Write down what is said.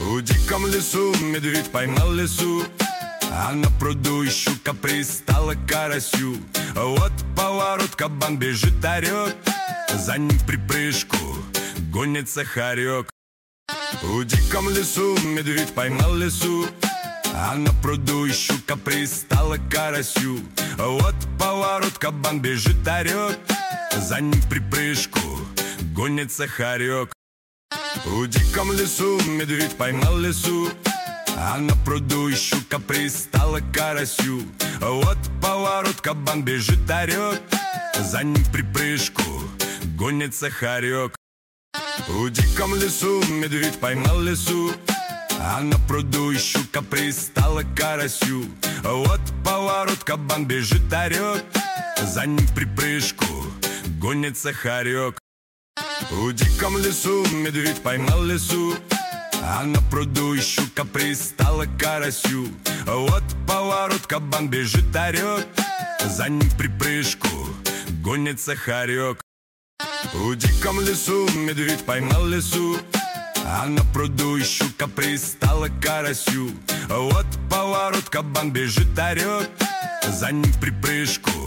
В диком лесу медведь поймал лису, а на пруду и щука пристала к карасю. Вот поворот, кабан бежит, орет, за ним в припрыжку гонится хорек. В диком лесу медведь поймал лису, а на пруду и щука пристала к карасю. Вот поворот, кабан бежит, орет, за ним в припрыжку гонится хорек. В диком лесу медведь поймал лису, а на пруду и щука пристала к карасю. Вот поворот, кабан бежит, орет, за ним в припрыжку гонится хорек. В диком лесу медведь поймал лису, а на пруду и щука пристала к карасю. Вот поворот, кабан бежит, орет, за ним в припрыжку гонится хорек. В диком лесу медведь поймал лису, а на пруду и щука пристала к карасю. Вот поворот, кабан бежит, орет, за ним в припрыжку гонится хорек. В диком лесу медведь поймал лису, а на пруду и щука пристала к карасю. Вот поворот, кабан бежит, орет, за ним в припрыжку